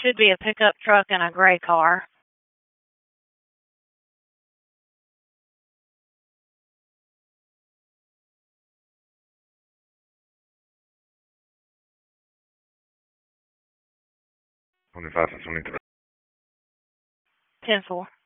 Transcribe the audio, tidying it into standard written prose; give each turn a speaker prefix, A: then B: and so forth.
A: Should be a pickup truck and a gray car.
B: $25 and $23.
A: 10-4.